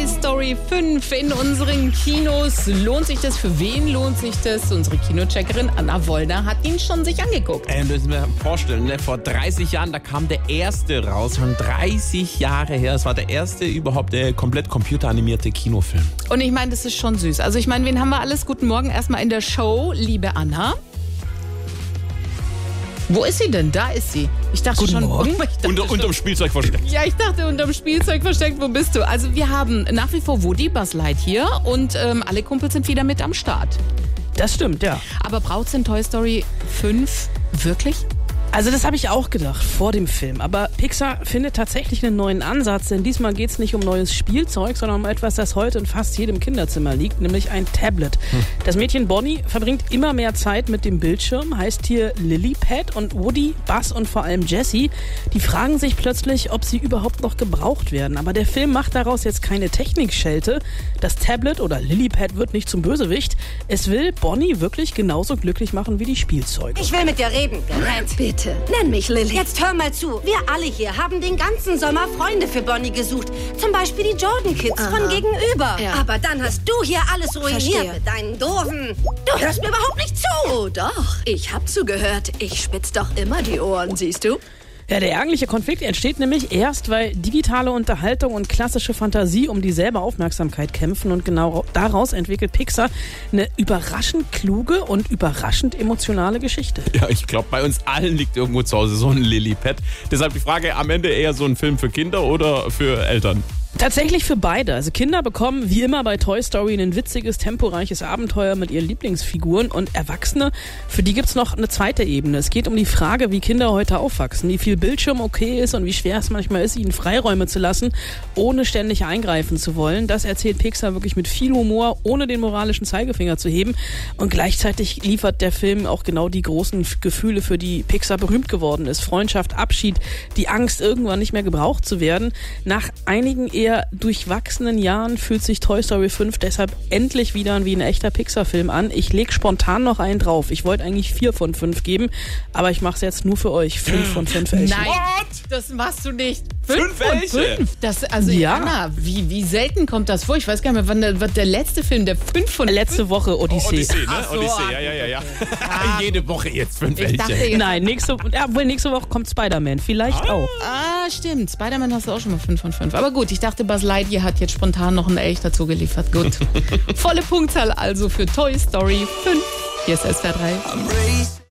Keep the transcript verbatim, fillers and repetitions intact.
Toy Story fünf in unseren Kinos. Lohnt sich das? Für wen lohnt sich das? Unsere Kinocheckerin Anna Wollner hat ihn schon sich angeguckt. Äh, müssen wir vorstellen, ne? Vor dreißig Jahren, da kam der erste raus, schon dreißig Jahre her. Es war der erste überhaupt der komplett computeranimierte Kinofilm. Und ich meine, das ist schon süß. Also ich meine, wen haben wir alles? Guten Morgen erstmal in der Show, liebe Anna. Wo ist sie denn? Da ist sie. Ich dachte Guten schon, Morgen. Ich dachte Unter, schon, unterm Spielzeug versteckt. Ja, ich dachte unterm Spielzeug versteckt. Wo bist du? Also wir haben nach wie vor Woody, Buzz Lightyear und ähm, alle Kumpels sind wieder mit am Start. Das stimmt, ja. Aber braucht's in Toy Story fünf wirklich? Also das habe ich auch gedacht vor dem Film. Aber Pixar findet tatsächlich einen neuen Ansatz, denn diesmal geht es nicht um neues Spielzeug, sondern um etwas, das heute in fast jedem Kinderzimmer liegt, nämlich ein Tablet. Hm. Das Mädchen Bonnie verbringt immer mehr Zeit mit dem Bildschirm, heißt hier Lilypad, und Woody, Buzz und vor allem Jessie, die fragen sich plötzlich, ob sie überhaupt noch gebraucht werden. Aber der Film macht daraus jetzt keine Technikschelte. Das Tablet oder Lilypad wird nicht zum Bösewicht. Es will Bonnie wirklich genauso glücklich machen wie die Spielzeuge. Ich will mit dir reden. Gerät. Bitte. Nenn mich Lily. Jetzt hör mal zu. Wir alle hier haben den ganzen Sommer Freunde für Bonnie gesucht. Zum Beispiel die Jordan Kids Aha. von gegenüber. Ja. Aber dann hast du hier alles ruiniert Verstehe. mit deinen doofen... Du hörst mir überhaupt nicht zu. Oh doch, ich hab zugehört. Ich spitz doch immer die Ohren, siehst du? Ja, der ärgerliche Konflikt entsteht nämlich erst, weil digitale Unterhaltung und klassische Fantasie um dieselbe Aufmerksamkeit kämpfen, und genau daraus entwickelt Pixar eine überraschend kluge und überraschend emotionale Geschichte. Ja, ich glaube, bei uns allen liegt irgendwo zu Hause so ein Lilypad. Deshalb die Frage, am Ende eher so ein Film für Kinder oder für Eltern? Tatsächlich für beide. Also Kinder bekommen wie immer bei Toy Story ein witziges, temporeiches Abenteuer mit ihren Lieblingsfiguren, und Erwachsene, für die gibt's noch eine zweite Ebene. Es geht um die Frage, wie Kinder heute aufwachsen, wie viel Bildschirm okay ist und wie schwer es manchmal ist, ihnen Freiräume zu lassen, ohne ständig eingreifen zu wollen. Das erzählt Pixar wirklich mit viel Humor, ohne den moralischen Zeigefinger zu heben, und gleichzeitig liefert der Film auch genau die großen Gefühle, für die Pixar berühmt geworden ist. Freundschaft, Abschied, die Angst, irgendwann nicht mehr gebraucht zu werden. Nach einigen eher durchwachsenen Jahren fühlt sich Toy Story fünf deshalb endlich wieder wie ein echter Pixar-Film an. Ich leg spontan noch einen drauf. Ich wollte eigentlich vier von fünf geben, aber ich mache es jetzt nur für euch. fünf von fünf Elchen. Nein, das machst du nicht. Fünf von fünf? Das, also ja. Anna, wie, wie selten kommt das vor? Ich weiß gar nicht mehr, wann der, wann der letzte Film, der fünf von Letzte Woche Odyssee. Oh, Odyssee, ne? Ach so, Odyssee, ja, ja, ja. ja. Ja. Jede Woche jetzt fünf Ich dachte Elche. jetzt- Nein, nächste, ja, wohl nächste Woche kommt Spider-Man. Vielleicht Ah. auch. Ah, stimmt. Spider-Man hast du auch schon mal fünf von fünf. Aber gut, ich dachte, Buzz Lightyear hat jetzt spontan noch einen Elch dazu geliefert. Gut. Volle Punktzahl also für Toy Story fünf. Hier ist S W R drei.